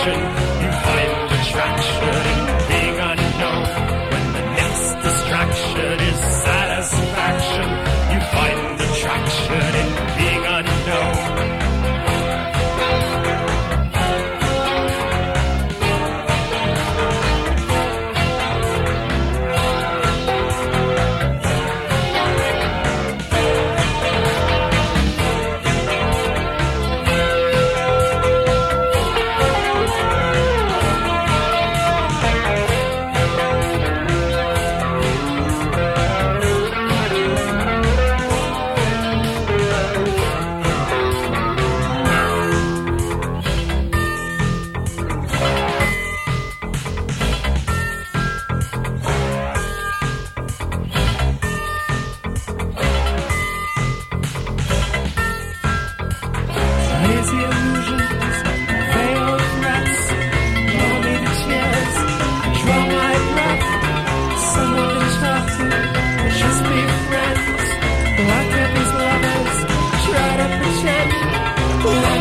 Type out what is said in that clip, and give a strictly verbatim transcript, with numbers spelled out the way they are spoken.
satisfaction. You find attraction in being unknown. When the next distraction is satisfaction, you find attraction in being unknown. Lazy illusions, veiled threats, elevated chairs, draw my breath. Someone to talk to, just be friends. Lock up as lovers, try to pretend.